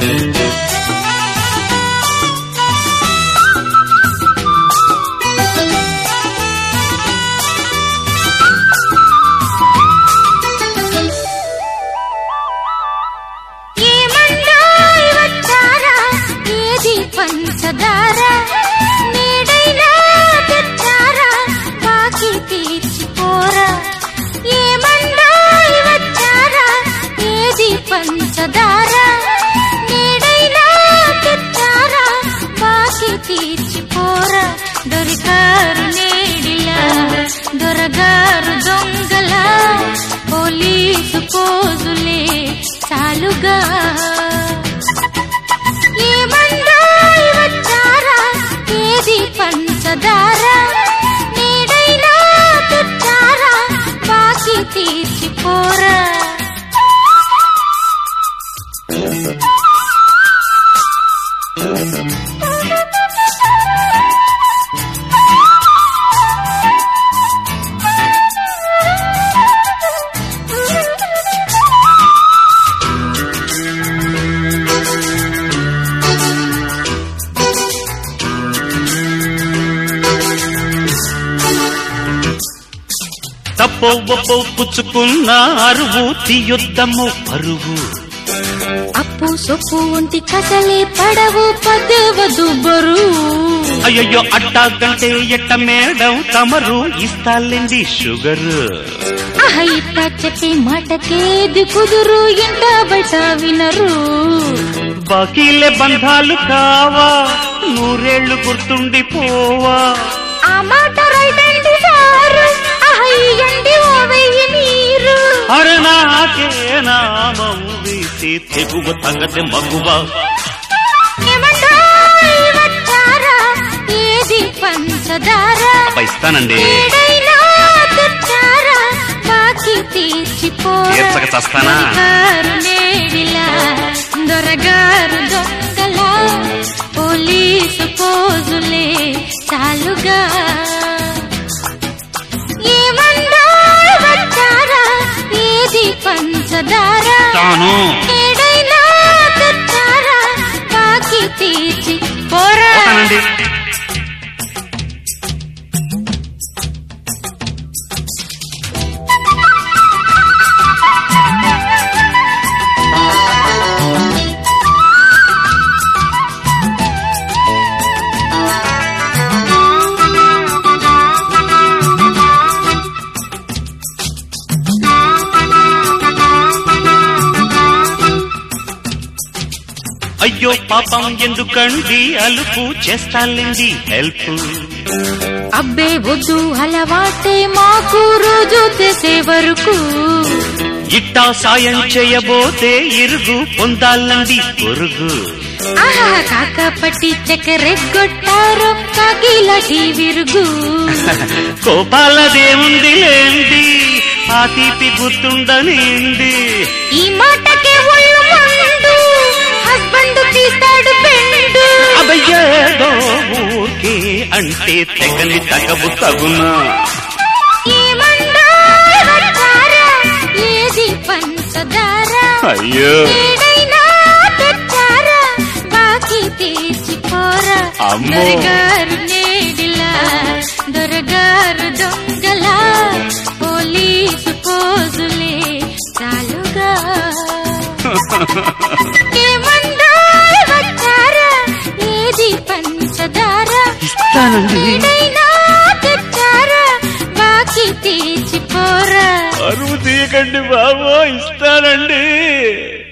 పంచదార నేడైనా తెచ్చారా బాకీ తీర్చిపోరా ఏమన్నాయి వచ్చారా ఏది పంచదార నేడైనా తెచ్చారా బాకీ తీర్చిపోరా దొరికారు నేడిలా దొరగారు దొంగల పోలీసు పోజులే చాలుగా పంచదార నేడైనా తెచ్చారా బాకీ తీర్చిపోరా తప్పో ఒప్పో పుచ్చుకున్న అరువు తీయొద్దము పరువు అప్పు సొప్పు ఒంటి కసలే పడవు పదవదు బరువు అయ్యయ్యో అట్టాగంటే ఎట్ట మేడం తమరు ఇస్తాలేండి షుగరు ఇట్ట చెప్పే మాటకేది కుదురు ఇంట బయట వినరు బాకీలే బంధాలు కావా నూరేళ్లు గుర్తుండిపోవా ఆ మాట రైటండి సారు అయ్యండి ఓ వెయ్యి నీరు అరణాకే నామం వీసి తెగువ తగతే మగువ వచ్చారా ఏది పంచదార ఇస్తానండి తెచ్చారా బాకీ తీర్చిపోరా నేడిలా దొరగారు దొంగల పోలీసు పోజులే చాలుగా పంచదార ఏడైనా తెచ్చారా బాకీ తీర్చి పోరా అయ్యో పాపం ఎందుకండి అలుపు చేస్తాలేండి హెల్ప్ అబ్బే వద్దు అలవాటే మాకు రోజు చేసే వరకు ఇట్టా సాయం చేయబోతే ఇరుగు పొందాలండి పొరుగు కాకపట్టి చక్కెరెగ్గొట్టారు కాకిలాటి విరుగు కోపాలదేముంది లేండి ఆ తీపి గుర్తుండనిండి ఈ మాటకే ఒళ్ళు మండు హస్బెండ్ తీస్తాడు బెండు అబ్బయ్యేదో ఊరికే అంటే తెగని తగవు తగునా ఏది పంచదార అయ్యో తెచ్చారా బాకీ తీర్చిపోరా దొరగారు నేడిలా దొరగారు దొంగల పోలీసు పోజులే చాలుగా వచ్చారా ఏది పంచదార ఏడైనా తెచ్చారా బాకీ తీర్చిపోరా అరువు తీయకండి బాబో ఇస్తానండి.